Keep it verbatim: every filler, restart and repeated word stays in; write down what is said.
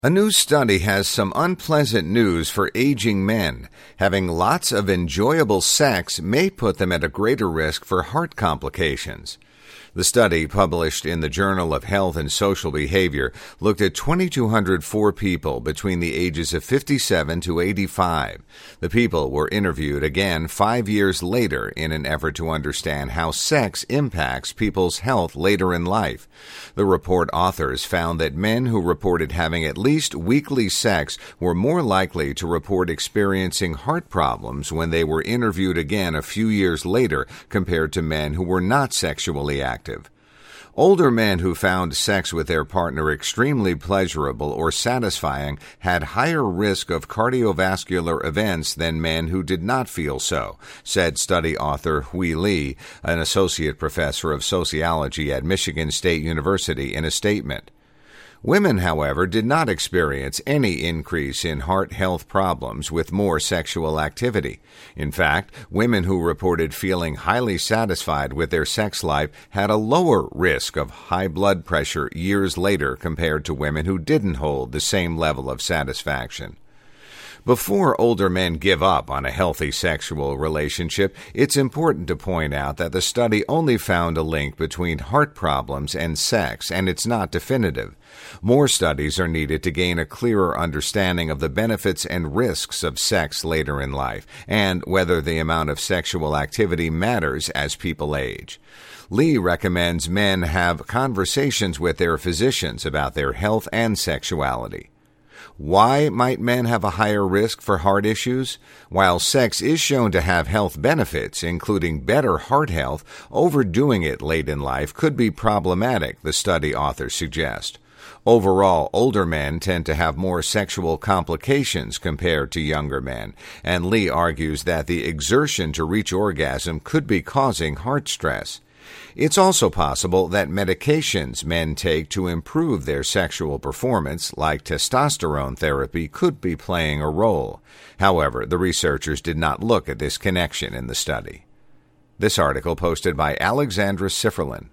A new study has some unpleasant news for aging men. Having lots of enjoyable sex may put them at a greater risk for heart complications. The study, published in the Journal of Health and Social Behavior, looked at two thousand two hundred four people between the ages of fifty-seven to eighty-five. The people were interviewed again five years later in an effort to understand how sex impacts people's health later in life. The report authors found that men who reported having at least weekly sex were more likely to report experiencing heart problems when they were interviewed again a few years later compared to men who were not sexually active. Older men who found sex with their partner extremely pleasurable or satisfying had higher risk of cardiovascular events than men who did not feel so, said study author Hui Li, an associate professor of sociology at Michigan State University, in a statement. Women, however, did not experience any increase in heart health problems with more sexual activity. In fact, women who reported feeling highly satisfied with their sex life had a lower risk of high blood pressure years later compared to women who didn't hold the same level of satisfaction. Before older men give up on a healthy sexual relationship, it's important to point out that the study only found a link between heart problems and sex, and it's not definitive. More studies are needed to gain a clearer understanding of the benefits and risks of sex later in life, and whether the amount of sexual activity matters as people age. Lee recommends men have conversations with their physicians about their health and sexuality. Why might men have a higher risk for heart issues? While sex is shown to have health benefits, including better heart health, overdoing it late in life could be problematic, the study authors suggest. Overall, older men tend to have more sexual complications compared to younger men, and Lee argues that the exertion to reach orgasm could be causing heart stress. It's also possible that medications men take to improve their sexual performance, like testosterone therapy, could be playing a role. However, the researchers did not look at this connection in the study. This article posted by Alexandra Sifferlin.